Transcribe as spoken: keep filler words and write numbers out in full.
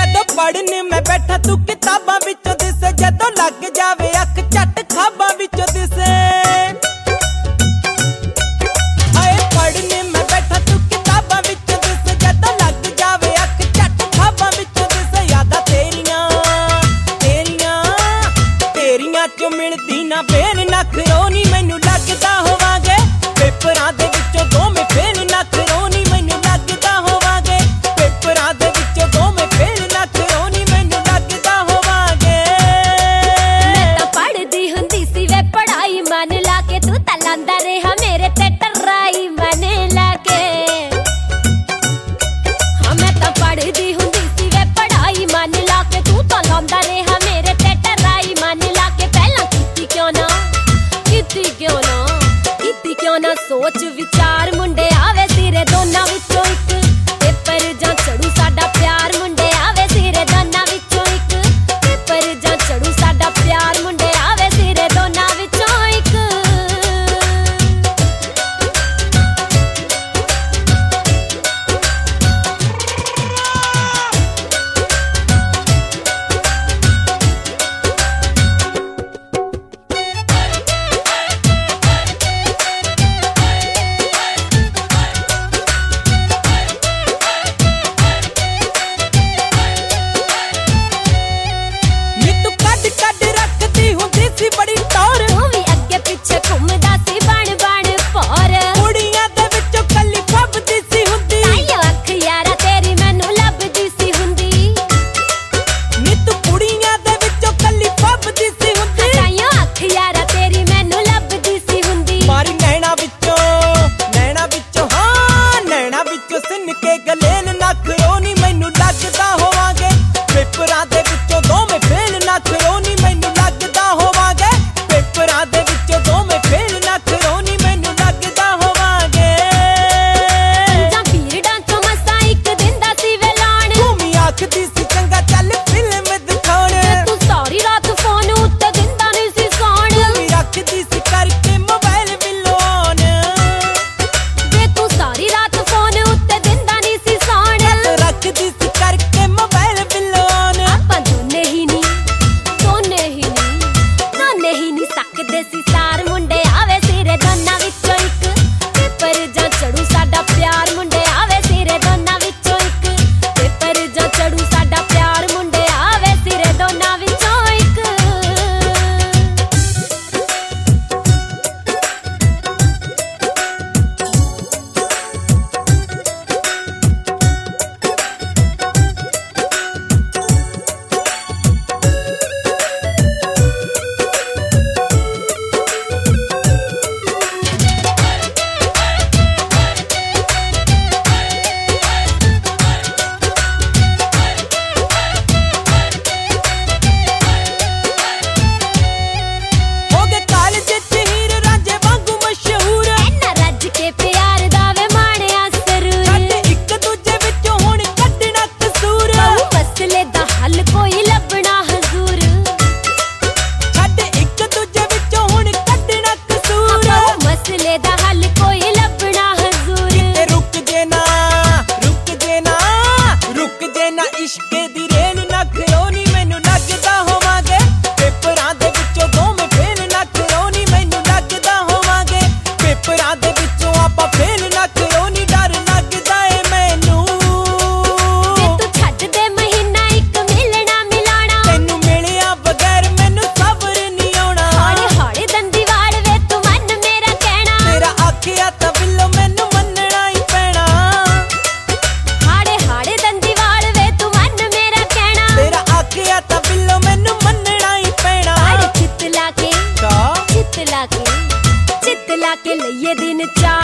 जदों पढ़ने मैं बैठा तू किताबां विचों दिसे, जदों लग जावे अख झट खाबां विचों दिसे। हाय पढ़ने मैं बैठा तू किताबां विचों दिसे, जदों लग जावे अख झट खाबां विचों दिसे। यादां तेरियां तेरियां तेरियां चों मिलदी ना फेर नखरोनी, मैनू लगदा होवांगे पेपरां दे विचों दोवें फेल नखरोनी। मैनू लगदा होवांगे पेपरां दे विचों दोवें फेल नखरोनी, मैनू लगदा होवांगे। मैं तां पढ़दी हुंदी सी वे पढ़ाई मन ला के, तू तां लांदा रहा मेरे ते टर्राई मन ला के। हाँ मैं तां पढ़दी हुंदी सी वे पढ़ाई मन ला के, तू तां लांदा रहा मेरे ते टर्राई मन ला के। पहलां कीती क्यों ना कीती क्यों ना कीती क्यों ना सोच विचार, मुंडे आवे सिरे दोनां विचों इक, पेपर जां चढ़ू साडा प्यार। मुंडे आवे सिरे दोनां विचों इक, पेपर जां चढ़ू साडा प्यार। मुंडे आवे सिरे दोनां विचों इक। बड़ी टौर तू भी अगे पिछे घुमदा सी बण बण पौर, कुड़ियां दे विचों कल्ली फबदी सी हुंदी। ताइयों अख यारा तेरी मैनू लभदी सी हुंदी। नी तू कुड़ियां दे विचों कल्ली फबदी सी हुंदी। ताइयों अख यारा तेरी मैनू लभदी सी हुंदी। मारी नैना विचों नैना विचों हाँ नैना विचों सिन के गलेल नखरोनी, मैनू लगदा होवांगे पेपरां दे विचों दोवें फेल नखरोनी। मैनू लगदा होवांगे पेपरां दे विचों दोवें फेल नखरोनी, मैनू लगदा होवांगे। जां पीरडां चों मसां इक दिंदा सी वे लाण, भूमि आखदी सी चंगा चल फिल्म दिखाउण। तू सारी रात फोन उत्ते दिंदा नहीं सी सौण। भूमि रखदी सी करके मोबाइल बिल्लों ऑन, वे तू सारी रात फोन उत्ते दिंदा नहीं सी सौण। रखदी सी करके मोबाइल बिल्लों ऑन। आपां दोने ही नी दोने ही नी दोने ही नी सकदे सी सार। मुंडे आवे सिरे दोनां विचों इक, पेपर जां चढ़ू साडा प्यार। मुंडे आवे सिरे दोनां विचों इक, पेपर जां चढ़ू साडा प्यार। मुंडे आवे सिरे दोनां विचों इक। हो गए कॉलेज च हीर रांझे वांगू मशहूर, ऐना रज के प्यार दा वे माणिया सरूर। छड्ड इक दूजे विचों हुण कड्ढना कसूर। बहु मसले दा हल कोई लभना हजूर। छड्ड इक दूजे विचों हुण कड्ढना कसूर। बहु मसले दा हल कोई लभना हजूर। ते रुक जे ना रुक जे ना रुक जे ना इश्क दी रेल नखरोनी, मैनू लगदा होवांगे पेपरां दे विचों दोवें फेल नखरोनी। मैनू लगदा होवांगे पेपरां दे विचों आपां फेल नखरोनी। डर लगदा ए मैनू वे तू छड्ड दे महीना इक मिलना मिलाना, तैनू मिलिया बगैर मैनू सबर नहीं आउणा। हौली हौली दंदी वाड़ वे तू मन मेरा कहना। तेरा आखिया तां बिल्लो मैनू मन्नना ही पैणा। हाड़े हाड़े दंदी वाड़ वे तू मन मेरा कहना। तेरा आखिया तां बिल्लो मैनू मन्नना ही पैणा। हाड़े चित ला के का चित ला के चित ला के लइए दिन चा